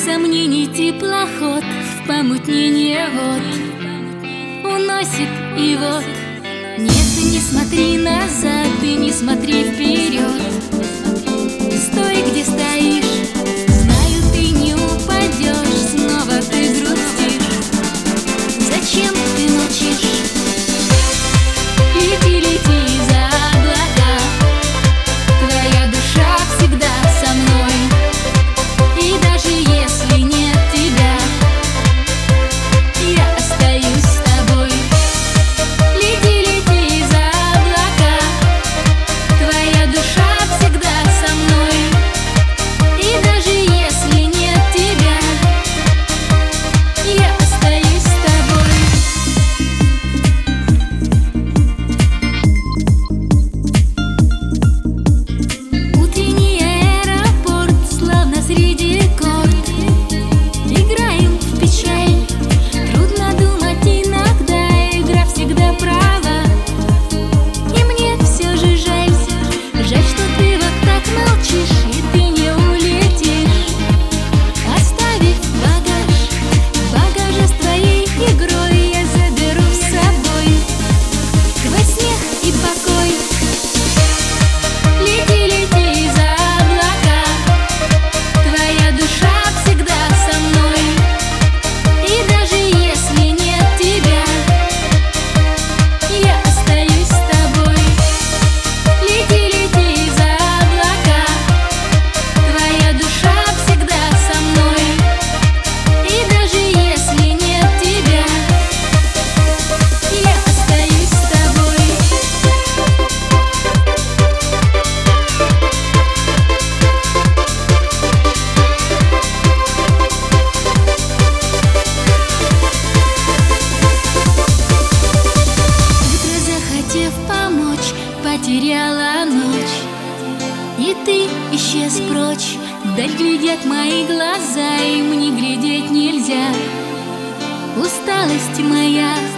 сомнений теплоход в помутнение вод уносит, и вот нет, ты не смотри назад, ты не смотри вперед. Стой, где стоишь, знаю, ты не упадешь, снова ты грустишь. Зачем ты молчишь? Лети, лети за облака, твоя душа всегда со мной. И даже если нет тебя, я остаюсь с тобой. Лети, лети за облака, твоя душа всегда со мной. И даже если нет тебя, я остаюсь с тобой. Утренний аэропорт, словно среди корт, играем в печаль. Трудно думать иногда, игра всегда права. И мне все же жаль, жаль, что ты вот так молчишь, и ты не улетишь, оставив багаж. Багажа с твоей игрой я заберу с собой твой смех и покой. Лети, лети за облака, твоя душа всегда со мной. И даже если нет тебя, я остаюсь с тобой. Лети, лети за облака, твоя душа всегда со мной. И даже если нет тебя, я остаюсь с тобой. Утро, захотев помочь, потеряла ночь, и ты исчез прочь. Вдаль глядят мои глаза, им не глядеть нельзя. Усталость моя